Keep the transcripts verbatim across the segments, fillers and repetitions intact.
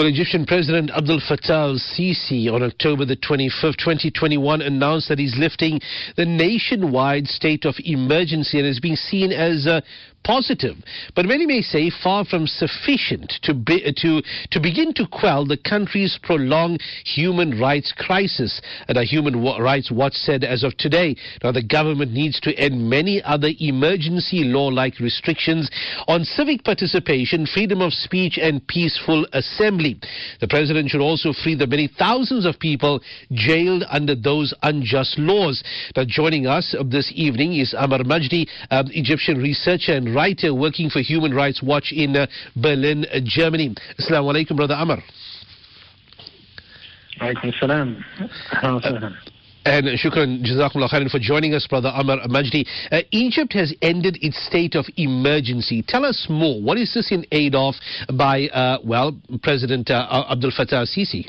Well, Egyptian President Abdel Fattah al-Sisi on October the twenty-fifth, twenty twenty-one announced that he's lifting the nationwide state of emergency, and is being seen as uh, positive, but many may say far from sufficient to be, to to begin to quell the country's prolonged human rights crisis. And a Human Rights Watch said as of today, now the government needs to end many other emergency law-like restrictions on civic participation, freedom of speech and peaceful assembly. The president should also free the many thousands of people jailed under those unjust laws. Now joining us this evening is Amar Majdi, um, Egyptian researcher and writer working for Human Rights Watch in uh, Berlin, uh, Germany. Assalamu alaikum, Brother Amar. Alaikum salam. Uh, and shukran, jazakumullah khairan for joining us, Brother Amar Majdi. Uh, Egypt has ended its state of emergency. Tell us more. What is this in aid of by, uh, well, President uh, Abdel Fattah al-Sisi?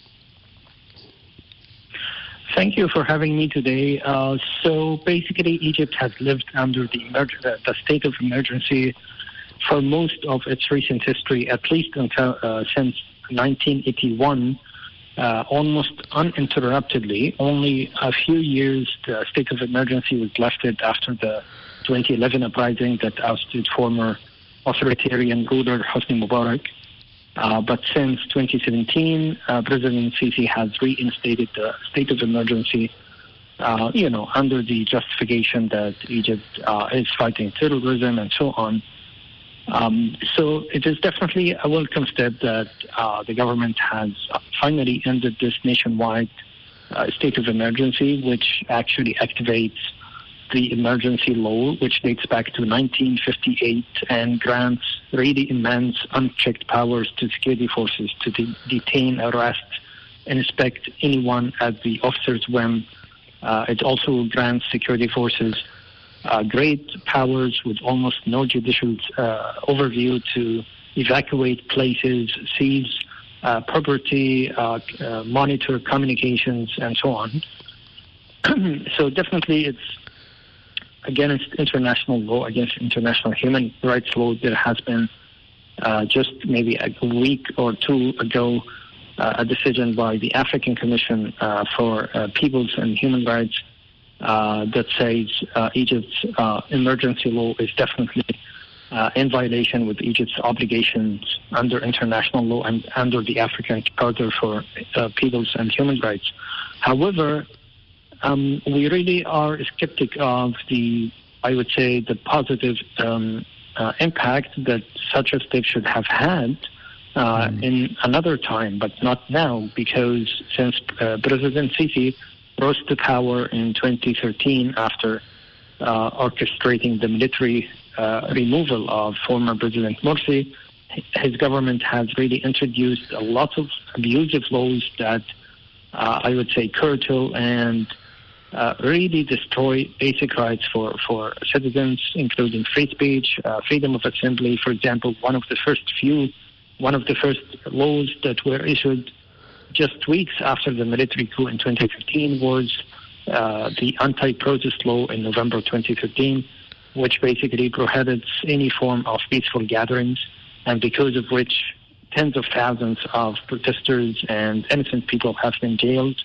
Thank you for having me today. Uh, so basically, Egypt has lived under the, emerg- uh, the state of emergency for most of its recent history, at least until uh, since nineteen eighty-one, uh, almost uninterruptedly. Only a few years the state of emergency was lifted after the twenty eleven uprising that ousted former authoritarian ruler Hosni Mubarak. Uh, but since twenty seventeen, uh, President Sisi has reinstated the state of emergency, uh, you know, under the justification that Egypt uh, is fighting terrorism and so on. Um, so it is definitely a welcome step that uh, the government has finally ended this nationwide uh, state of emergency, which actually activates the emergency law, which dates back to nineteen fifty-eight and grants really immense unchecked powers to security forces to de- detain, arrest, and inspect anyone at the officer's whim. Uh, it also grants security forces uh, great powers with almost no judicial uh, overview to evacuate places, seize uh, property, uh, uh, monitor communications, and so on. So definitely it's against international law, against international human rights law. There has been uh, just maybe a week or two ago uh, a decision by the African Commission uh, for uh, Peoples and Human Rights uh, that says uh, Egypt's uh, emergency law is definitely uh, in violation with Egypt's obligations under international law and under the African Charter for uh, Peoples and Human Rights. However, Um, we really are skeptic of the, I would say, the positive um, uh, impact that such a step should have had uh, mm. in another time, but not now, because since uh, President Sisi rose to power in twenty thirteen after uh, orchestrating the military uh, removal of former President Morsi, his government has really introduced a lot of abusive laws that uh, I would say curtail and Uh, really destroy basic rights for, for citizens, including free speech, uh, freedom of assembly. For example, one of the first few, one of the first laws that were issued just weeks after the military coup in twenty fifteen was uh, the anti-protest law in November twenty fifteen, which basically prohibits any form of peaceful gatherings, and because of which tens of thousands of protesters and innocent people have been jailed.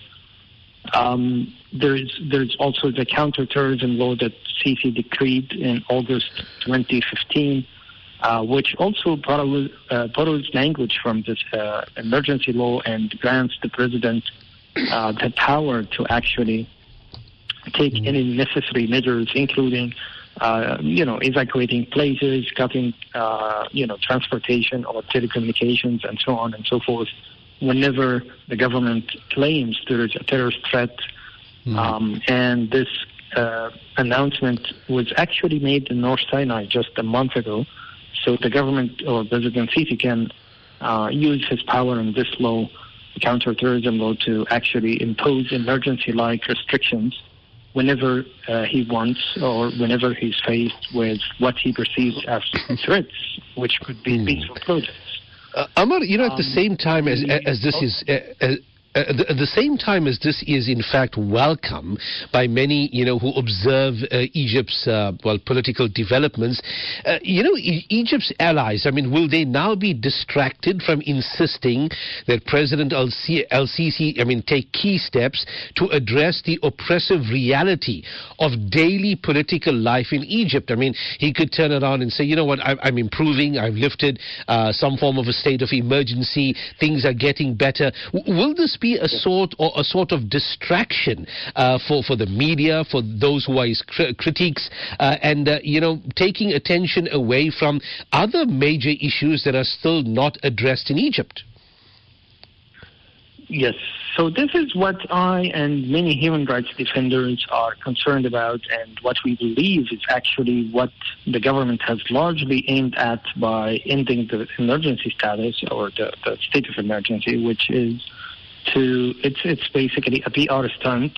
Um, there's there's also the counterterrorism law that Sisi decreed in August twenty fifteen, uh, which also borrows, uh, borrows language from this uh, emergency law and grants the president uh, the power to actually take mm. any necessary measures, including uh, you know evacuating places, cutting uh, you know transportation or telecommunications, and so on and so forth, whenever the government claims there is a terrorist threat. Mm. Um, and this uh, announcement was actually made in North Sinai just a month ago. So the government or President Sisi can uh, use his power in this law, counterterrorism law, to actually impose emergency-like restrictions whenever uh, he wants or whenever he's faced with what he perceives as threats, which could be mm. peaceful protests. Uh, Amar, you know, at the same time as as this is uh, as, Uh, at, the, at the same time as this is in fact welcome by many, you know, who observe uh, Egypt's, uh, well, political developments, uh, you know, e- Egypt's allies, I mean, will they now be distracted from insisting that President al-Sisi, I mean, take key steps to address the oppressive reality of daily political life in Egypt? I mean, he could turn around and say, you know what, I'm, I'm improving, I've lifted uh, some form of a state of emergency, things are getting better. W- will this be a sort or a sort of distraction uh, for for the media, for those who are his cr- critics, uh, and uh, you know, taking attention away from other major issues that are still not addressed in Egypt? Yes. So this is what I and many human rights defenders are concerned about, and what we believe is actually what the government has largely aimed at by ending the emergency status or the, the state of emergency, which is to it's it's basically a P R stunt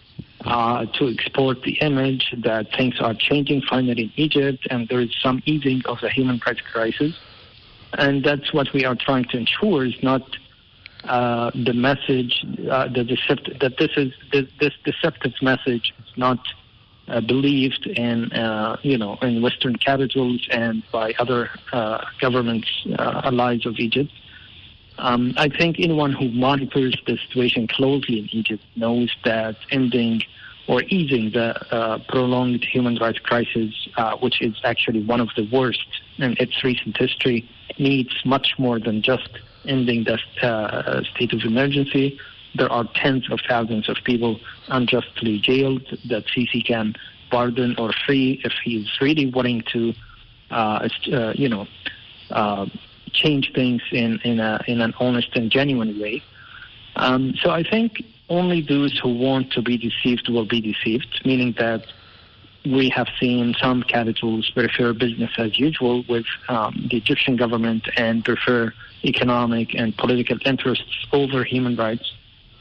uh, to export the image that things are changing finally in Egypt, and there is some easing of the human rights crisis, and that's what we are trying to ensure is not uh, the message uh, the decept- that this is this, this deceptive message is not uh, believed in uh, you know in Western capitals and by other uh, governments uh, allies of Egypt. Um, I think anyone who monitors the situation closely in Egypt knows that ending or easing the uh, prolonged human rights crisis, uh, which is actually one of the worst in its recent history, needs much more than just ending the uh, state of emergency. There are tens of thousands of people unjustly jailed that Sisi can pardon or free if he is really willing to, uh, uh, you know, uh, change things in, in, a, in an honest and genuine way. Um, so I think only those who want to be deceived will be deceived, meaning that we have seen some capitals prefer business as usual with um, the Egyptian government and prefer economic and political interests over human rights,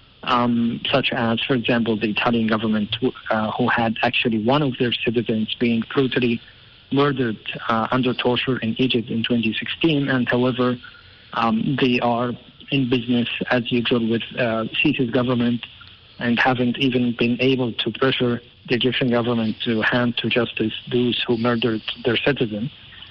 um, such as, for example, the Italian government who, uh, who had actually one of their citizens being brutally murdered uh, under torture in Egypt in twenty sixteen, and however, um, they are in business as usual with uh, Sisi's government and haven't even been able to pressure the Egyptian government to hand to justice those who murdered their citizens.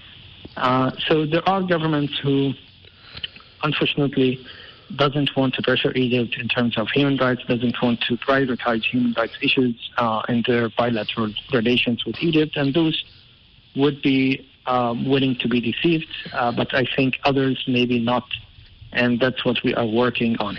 Uh, so there are governments who, unfortunately, doesn't want to pressure Egypt in terms of human rights, doesn't want to prioritize human rights issues uh, in their bilateral relations with Egypt, and those would be um, willing to be deceived, uh, but I think others maybe not, and that's what we are working on.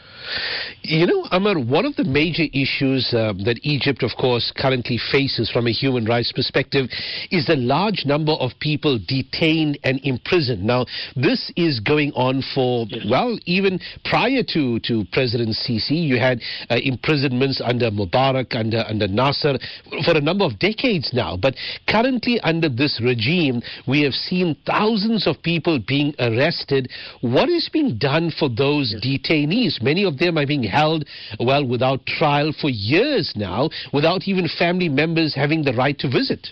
You know, Amar, one of the major issues uh, that Egypt, of course, currently faces from a human rights perspective is the large number of people detained and imprisoned. Now, this is going on for, yes. well, even prior to, to President Sisi. You had uh, imprisonments under Mubarak, under, under Nasser, for a number of decades now. But currently, under this regime, we have seen thousands of people being arrested. What is being done for those yes. detainees? Many of them are being held, well, without trial for years now, without even family members having the right to visit.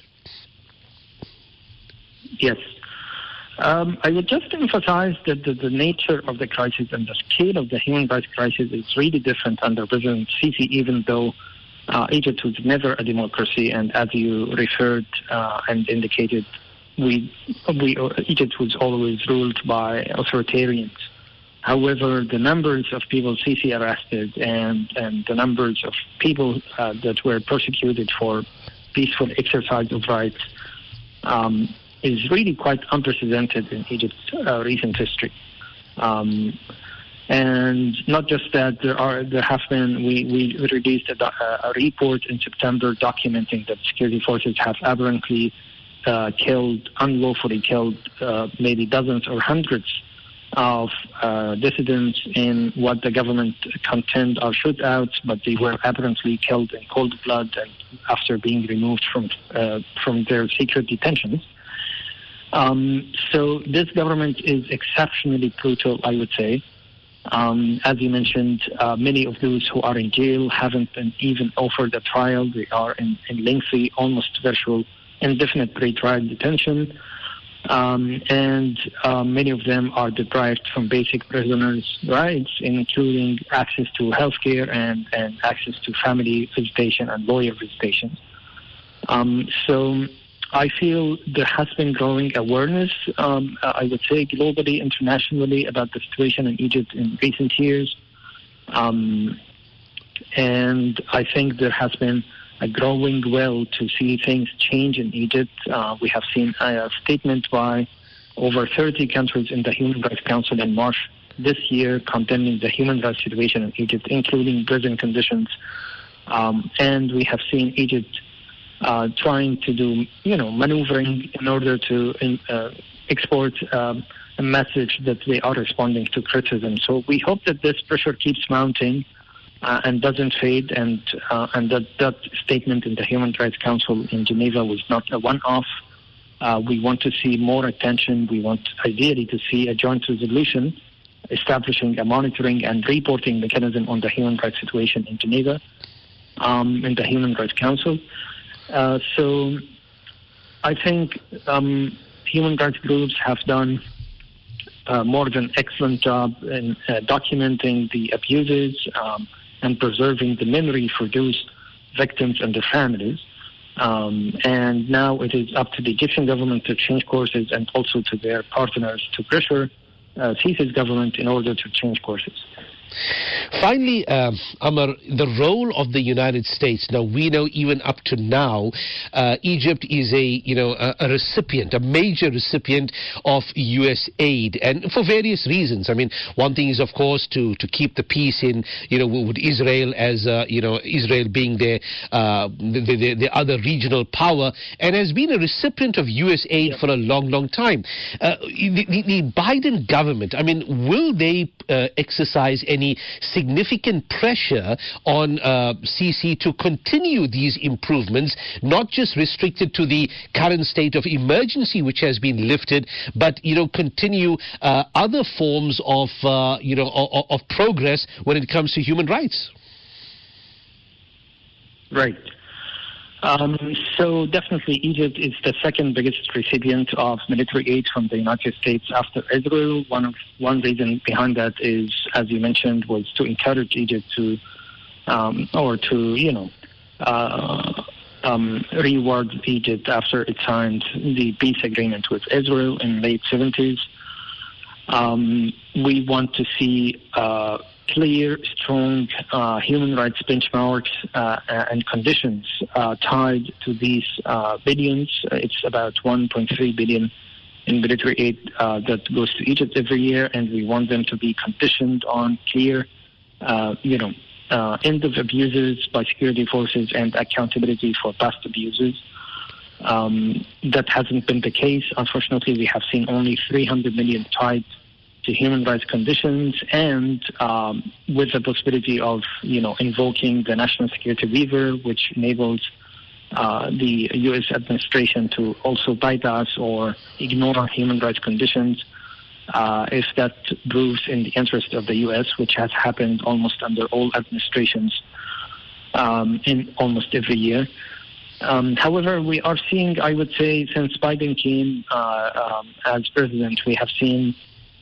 Yes. Um, I would just emphasize that the, the nature of the crisis and the scale of the human rights crisis is really different under President Sisi, even though uh, Egypt was never a democracy, and as you referred uh, and indicated, we, we Egypt was always ruled by authoritarians. However, the numbers of people Sisi arrested and, and the numbers of people uh, that were persecuted for peaceful exercise of rights um, is really quite unprecedented in Egypt's uh, recent history. Um, and not just that, there are there have been, we, we released a, a report in September documenting that security forces have aberrantly uh, killed, unlawfully killed, uh, maybe dozens or hundreds of uh, dissidents in what the government contend are shootouts, but they were apparently killed in cold blood and after being removed from uh, from their secret detentions. Um, so this government is exceptionally brutal, I would say. Um, as you mentioned, uh, many of those who are in jail haven't been even offered a trial. They are in, in lengthy, almost virtual, indefinite pre-trial detention. Um, and uh, many of them are deprived from basic prisoners' rights, including access to healthcare and, and access to family visitation and lawyer visitation. Um, so I feel there has been growing awareness, um, I would say globally, internationally, about the situation in Egypt in recent years. Um, and I think there has been a growing will to see things change in Egypt. Uh, we have seen a statement by over thirty countries in the Human Rights Council in March this year condemning the human rights situation in Egypt, including prison conditions. Um, and we have seen Egypt uh, trying to do, you know, maneuvering in order to uh, export um, a message that they are responding to criticism. So we hope that this pressure keeps mounting Uh, and doesn't fade, and uh, and that, that statement in the Human Rights Council in Geneva was not a one-off. Uh, we want to see more attention. We want, ideally, to see a joint resolution establishing a monitoring and reporting mechanism on the human rights situation in Geneva, um, in the Human Rights Council. Uh, so I think um, human rights groups have done uh, more than an excellent job in uh, documenting the abuses, um, and preserving the memory for those victims and their families. Um, and now it is up to the Egyptian government to change courses and also to their partners to pressure uh, Sisi's government in order to change courses. Finally, um, Amar, the role of the United States. Now, we know even up to now, uh, Egypt is a, you know, a, a recipient, a major recipient of U S aid, and for various reasons. I mean, one thing is, of course, to, to keep the peace in, you know, with Israel as, uh, you know, Israel being their, uh, the, the, the other regional power, and has been a recipient of U S aid yeah. for a long, long time. Uh, the, the, the Biden government, I mean, will they uh, exercise any significant pressure on uh, Sisi to continue these improvements, not just restricted to the current state of emergency which has been lifted, but, you know, continue uh, other forms of, uh, you know, of, of progress when it comes to human rights? Right. Um, so definitely Egypt is the second biggest recipient of military aid from the United States after Israel. One of one reason behind that is, as you mentioned, was to encourage Egypt to, um, or to, you know, uh, um, reward Egypt after it signed the peace agreement with Israel in late seventies. Um, we want to see uh, clear, strong uh, human rights benchmarks uh, and conditions uh, tied to these uh, billions. It's about one point three billion in military aid uh, that goes to Egypt every year, and we want them to be conditioned on clear, uh, you know, uh, end of abuses by security forces and accountability for past abuses. Um, that hasn't been the case. Unfortunately, we have seen only three hundred million tied to human rights conditions, and um, with the possibility of, you know, invoking the national security waiver, which enables uh, the U S administration to also bypass or ignore human rights conditions uh, if that proves in the interest of the U S, which has happened almost under all administrations um, in almost every year. Um, however, we are seeing, I would say, since Biden came uh, um, as president, we have seen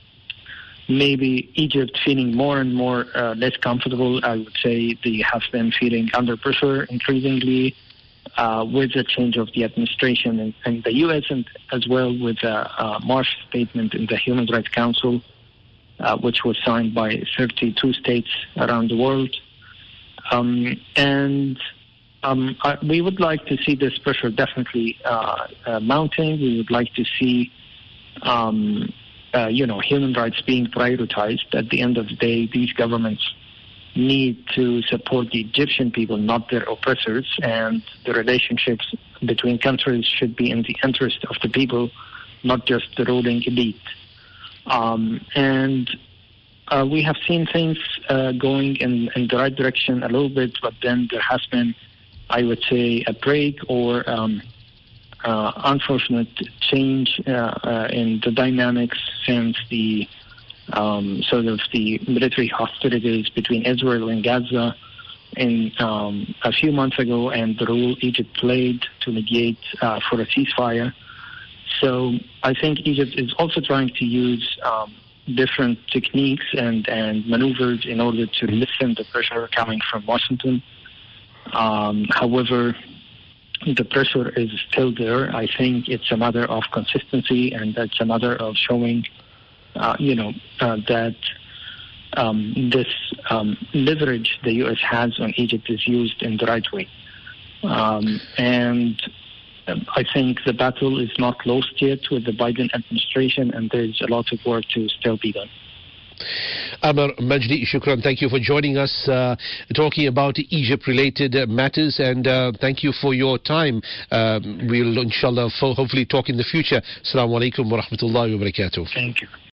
maybe Egypt feeling more and more uh, less comfortable. I would say they have been feeling under pressure increasingly uh, with the change of the administration in, in the U S, and as well with the uh, March statement in the Human Rights Council, uh, which was signed by thirty-two states around the world. Um, and um, I, we would like to see this pressure definitely uh, uh, mounting. We would like to see um, Uh, you know, human rights being prioritized. At the end of the day, these governments need to support the Egyptian people, not their oppressors, and the relationships between countries should be in the interest of the people, not just the ruling elite. Um, and uh, we have seen things uh, going in, in the right direction a little bit, but then there has been, I would say, a break or um, Uh, unfortunate change uh, uh, in the dynamics since the um, sort of the military hostilities between Israel and Gaza in um, a few months ago, and the role Egypt played to mediate uh, for a ceasefire. So I think Egypt is also trying to use um, different techniques and, and maneuvers in order to lessen the pressure coming from Washington. Um, however, the pressure is still there. I think it's a matter of consistency, and it's a matter of showing, uh, you know, uh, that um, this um, leverage the U S has on Egypt is used in the right way. Um, and I think the battle is not lost yet with the Biden administration, and there's a lot of work to still be done. Amer Majdi, shukran. Thank you for joining us, uh, talking about Egypt-related uh, matters, and uh, thank you for your time. Um, we'll, inshallah, hopefully talk in the future. Assalamu alaikum wa rahmatullahi wa barakatuh. Thank you.